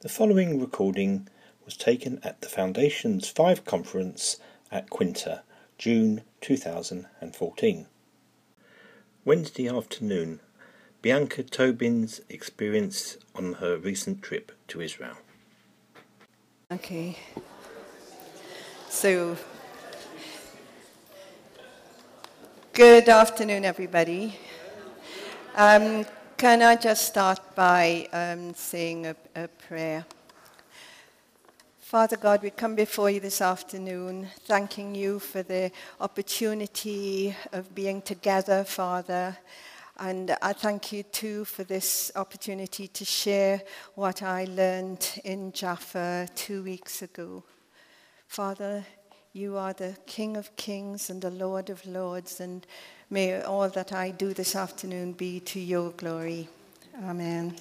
The following recording was taken at the Foundation's 5 conference at Quinta, June 2014. Wednesday afternoon, Bianca Tobin's experience on her recent trip to Israel. Okay. So, good afternoon, everybody. Can I just start by saying a prayer? Father God, we come before you this afternoon, thanking you for the opportunity of being together, Father. And I thank you too for this opportunity to share what I learned in Jaffa 2 weeks ago. Father, you are the King of Kings and the Lord of Lords, and may all that I do this afternoon be to your glory. Amen.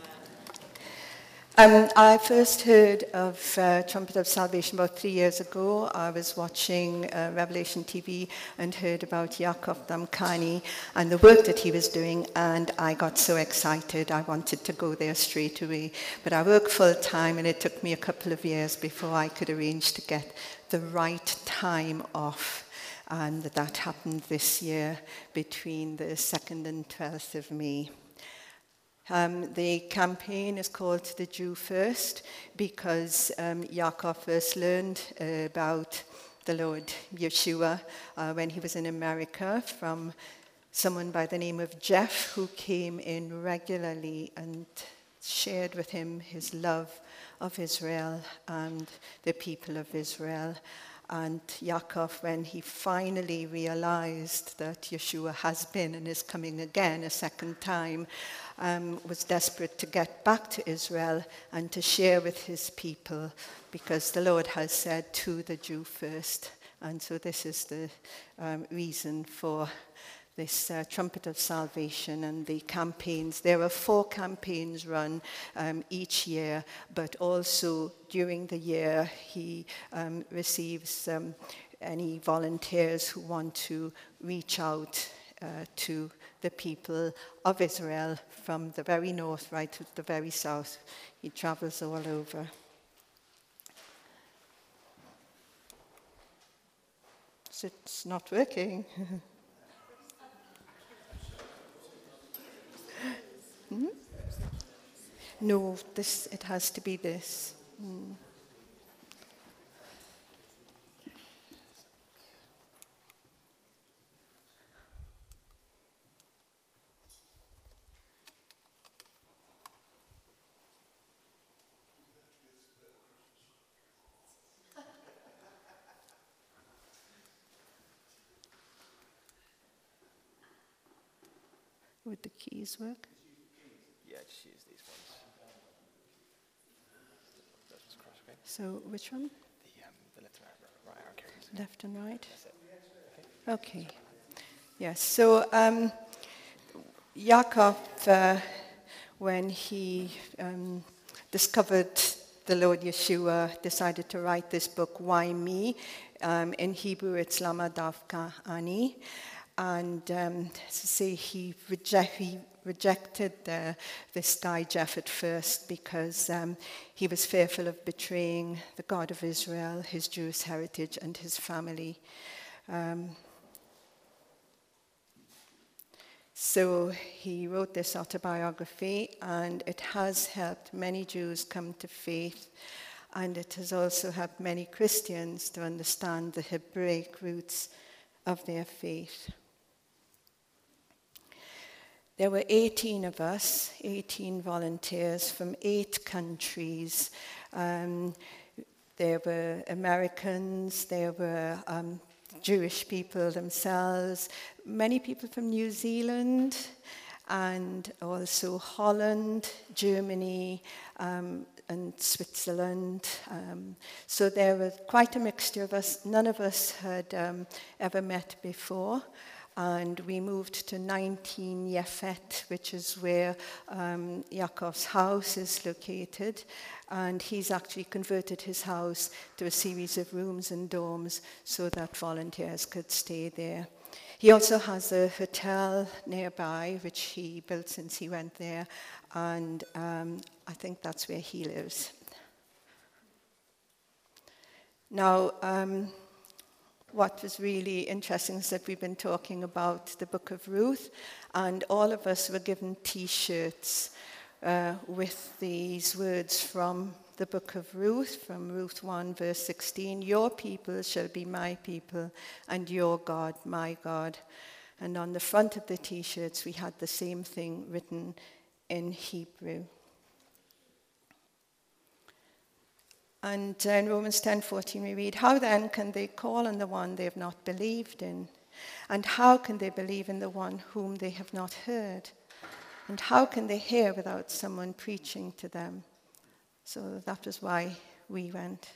I first heard of Trumpet of Salvation about 3 years ago. I was watching Revelation TV and heard about Yaakov Damkani and the work that he was doing, and I got so excited. I wanted to go there straight away. But I work full time, and it took me a couple of years before I could arrange to get the right time off. And that happened this year between the 2nd and 12th of May. The campaign is called The Jew First because Yaakov first learned about the Lord Yeshua when he was in America from someone by the name of Jeff, who came in regularly and shared with him his love of Israel and the people of Israel. And Yaakov, when he finally realized that Yeshua has been and is coming again a second time, was desperate to get back to Israel and to share with his people, because the Lord has said to the Jew first. And so this is the reason for this Trumpet of Salvation and the campaigns. There are 4 campaigns run each year, but also during the year he receives any volunteers who want to reach out to the people of Israel from the very north right to the very south. He travels all over. So it's not working. No, it has to be this. Would the keys work? Yeah, just use these ones. That's cross, okay? So which one? The left and right arrow keys. Left and right? That's it. Okay. Yes, so Yaakov, when he discovered the Lord Yeshua, decided to write this book, Why Me? In Hebrew, it's Lama Davka Ani. And he rejected this guy Jeff at first because he was fearful of betraying the God of Israel, his Jewish heritage, and his family. So he wrote this autobiography, and it has helped many Jews come to faith, and it has also helped many Christians to understand the Hebraic roots of their faith. There were 18 of us, 18 volunteers from 8 countries. There were Americans, there were Jewish people themselves, many people from New Zealand, and also Holland, Germany, and Switzerland. So there was quite a mixture of us. None of us had ever met before. And we moved to 19 Yafet, which is where Yaakov's house is located. And he's actually converted his house to a series of rooms and dorms so that volunteers could stay there. He also has a hotel nearby, which he built since he went there, and I think that's where he lives. Now, what was really interesting is that we've been talking about the Book of Ruth, and all of us were given T-shirts with these words from the Book of Ruth, from Ruth 1, verse 16, "Your people shall be my people, and your God, my God." And on the front of the T-shirts, we had the same thing written in Hebrew. And in Romans 10:14 we read, "How then can they call on the one they have not believed in? And how can they believe in the one whom they have not heard? And how can they hear without someone preaching to them?" So that was why we went.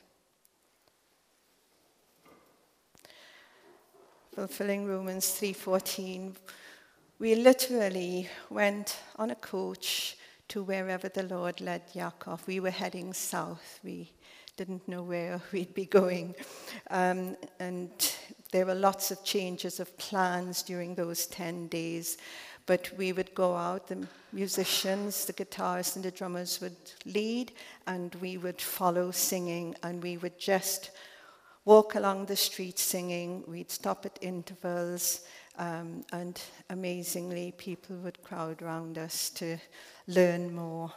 Fulfilling Romans 3:14, we literally went on a coach to wherever the Lord led Yaakov. We were heading south. We didn't know where we'd be going. And there were lots of changes of plans during those 10 days. But we would go out, the musicians, the guitarists and the drummers would lead, and we would follow singing, and we would just walk along the street singing. We'd stop at intervals, and amazingly, people would crowd around us to learn more.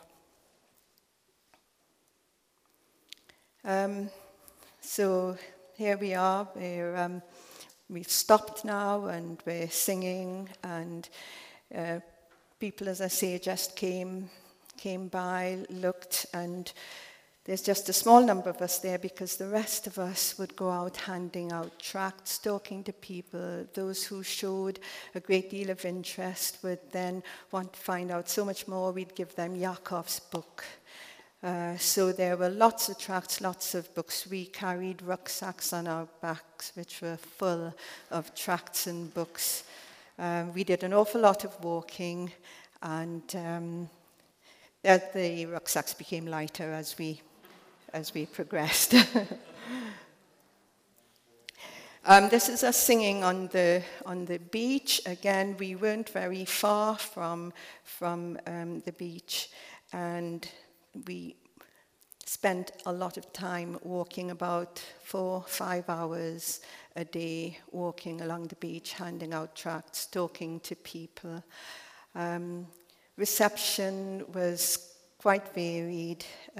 So here we are. We've stopped now, and we're singing, and people, as I say, just came by, looked, and there's just a small number of us there because the rest of us would go out handing out tracts, talking to people. Those who showed a great deal of interest would then want to find out so much more. We'd give them Yaakov's book. So there were lots of tracts, lots of books. We carried rucksacks on our backs, which were full of tracts and books. We did an awful lot of walking, and the rucksacks became lighter as we progressed. This is us singing on the beach. Again, we weren't very far from the beach, and we spent a lot of time walking, about 4-5 hours a day, walking along the beach, handing out tracts, talking to people. Reception was quite varied.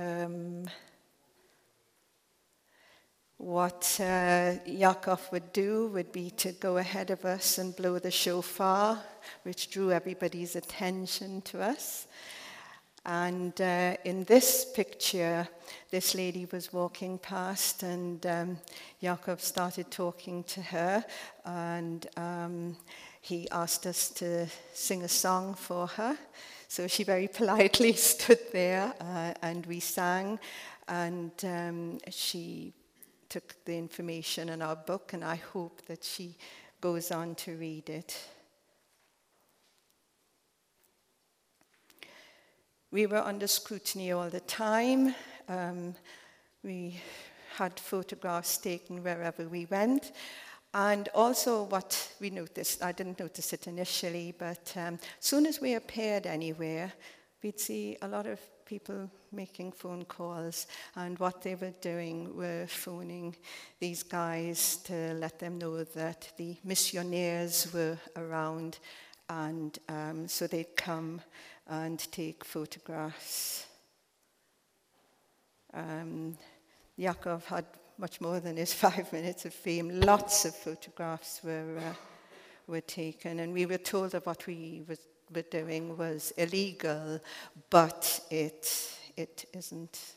What Yaakov would do would be to go ahead of us and blow the shofar, which drew everybody's attention to us. And in this picture, this lady was walking past, and Yaakov started talking to her, and he asked us to sing a song for her. So she very politely stood there, and we sang, and she took the information in our book, and I hope that she goes on to read it. We were under scrutiny all the time. We had photographs taken wherever we went. And also what we noticed, I didn't notice it initially, but as soon as we appeared anywhere, we'd see a lot of people making phone calls. And what they were doing were phoning these guys to let them know that the missionaries were around, and so they'd come and take photographs. Yaakov had much more than his 5 minutes of fame. Lots of photographs were taken, and we were told that what we were doing was illegal, but it isn't.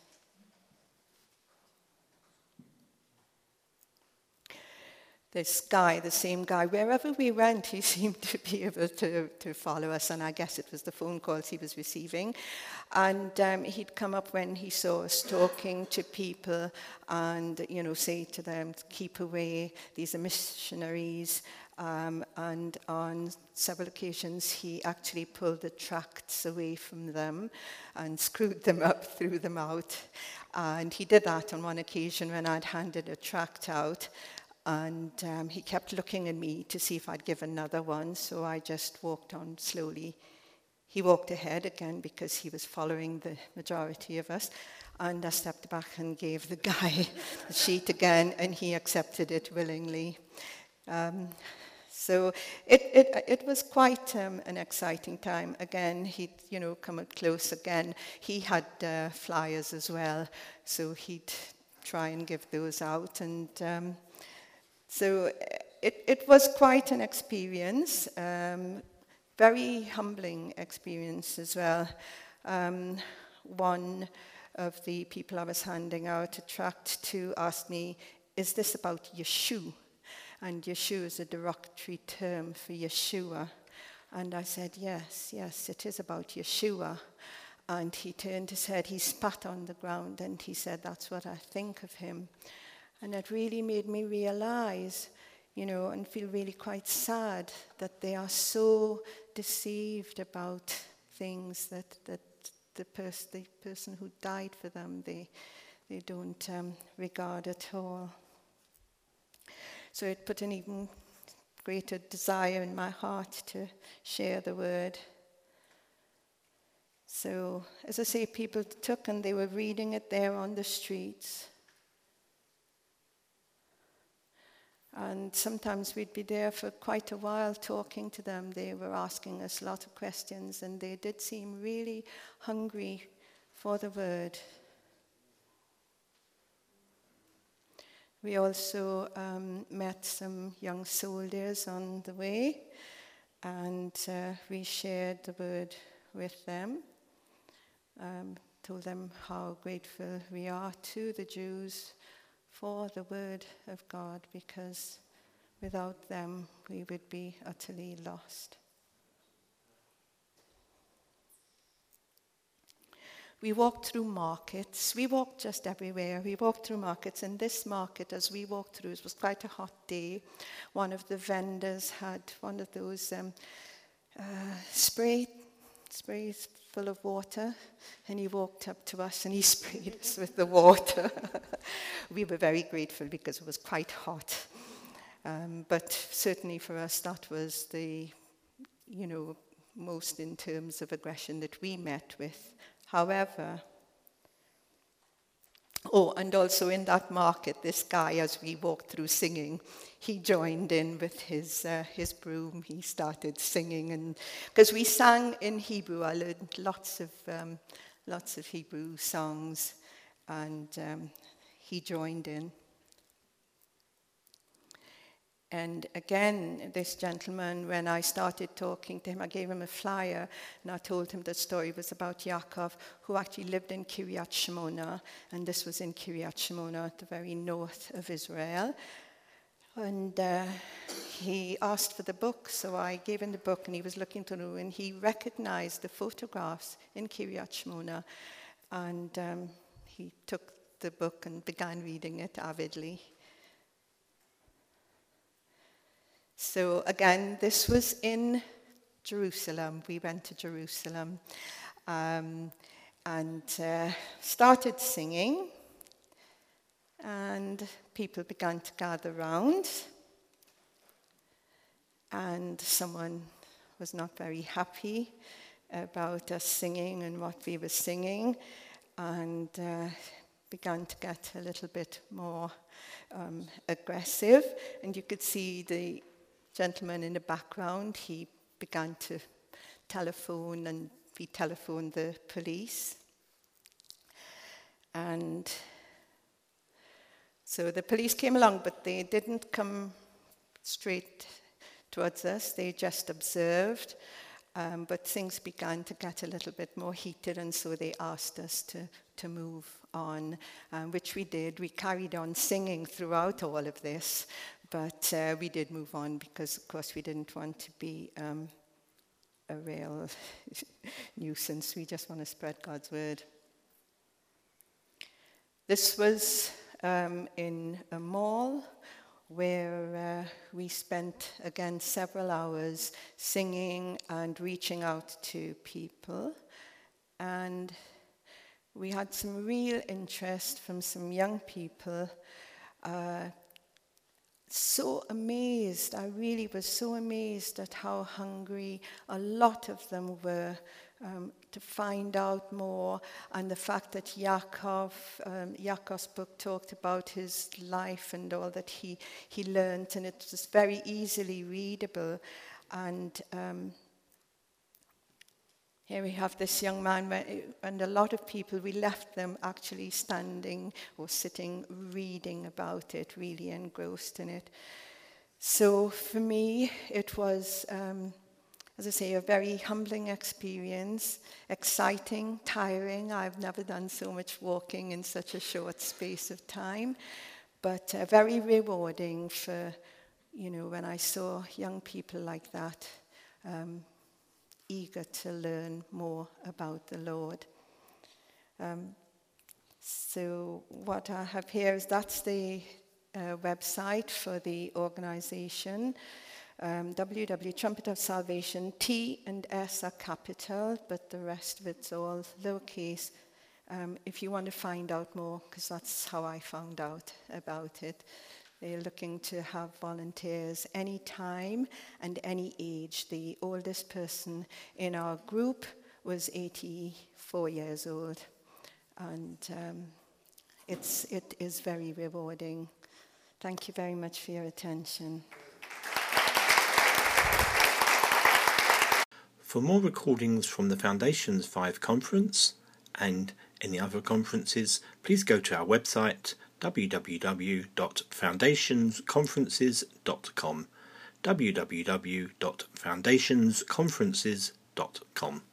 This guy, the same guy, wherever we went, he seemed to be able to follow us, and I guess it was the phone calls he was receiving. And he'd come up when he saw us talking to people and, say to them, keep away, these are missionaries. And on several occasions, he actually pulled the tracts away from them and screwed them up, threw them out. And he did that on one occasion when I'd handed a tract out. And he kept looking at me to see if I'd give another one, so I just walked on slowly. He walked ahead again because he was following the majority of us, and I stepped back and gave the guy the sheet again, and he accepted it willingly. So it was quite an exciting time. Again, he'd come up close again. He had flyers as well, so he'd try and give those out. And so it was quite an experience, very humbling experience as well. One of the people I was handing out a tract to asked me, "Is this about your shoe?" And Yeshua is a derogatory term for Yeshua. And I said, yes, it is about Yeshua. And he turned his head, he spat on the ground, and he said, "That's what I think of him." And it really made me realize, and feel really quite sad that they are so deceived about things that the person who died for them, they don't regard at all. So it put an even greater desire in my heart to share the word. So, as I say, people took and they were reading it there on the streets. And sometimes we'd be there for quite a while talking to them. They were asking us a lot of questions, and they did seem really hungry for the word. We also met some young soldiers on the way, and we shared the word with them, told them how grateful we are to the Jews for the word of God, because without them we would be utterly lost. We walked through markets. We walked just everywhere. We walked through markets. And this market, as we walked through, it was quite a hot day. One of the vendors had one of those sprays full of water. And he walked up to us and he sprayed us with the water. We were very grateful because it was quite hot. But certainly for us, that was the, most in terms of aggression that we met with. However, and also in that market, this guy, as we walked through singing, he joined in with his broom. He started singing, and because we sang in Hebrew, I learned lots of Hebrew songs, and he joined in. And again, this gentleman, when I started talking to him, I gave him a flyer, and I told him the story was about Yaakov, who actually lived in Kiryat Shemona, and this was in Kiryat Shemona, at the very north of Israel. And he asked for the book, so I gave him the book, and he was looking through, and he recognized the photographs in Kiryat Shemona, and he took the book and began reading it avidly. So again, this was in Jerusalem. We went to Jerusalem and started singing, and people began to gather round, and someone was not very happy about us singing and what we were singing, and began to get a little bit more aggressive, and you could see the gentleman in the background. He began to telephone, and we telephoned the police. And so the police came along, but they didn't come straight towards us. They just observed. But things began to get a little bit more heated, and so they asked us to move on, which we did. We carried on singing throughout all of this, but we did move on because, of course, we didn't want to be a real nuisance. We just want to spread God's word. This was in a mall where we spent, again, several hours singing and reaching out to people. And we had some real interest from some young people so amazed. I really was so amazed at how hungry a lot of them were to find out more, and the fact that Yaakov's book talked about his life and all that he learned, and it was very easily readable. And here we have this young man, and a lot of people, we left them actually standing or sitting, reading about it, really engrossed in it. So for me, it was, as I say, a very humbling experience, exciting, tiring. I've never done so much walking in such a short space of time, but very rewarding for, when I saw young people like that, eager to learn more about the Lord. So what I have here is that's the website for the organization, www.Trumpet of Salvation. T and S are capital, but the rest of it's all lowercase. If you want to find out more, because that's how I found out about it. They're looking to have volunteers any time and any age. The oldest person in our group was 84 years old. And it is very rewarding. Thank you very much for your attention. For more recordings from the Foundation's 5 conference and any other conferences, please go to our website www.foundationsconferences.com www.foundationsconferences.com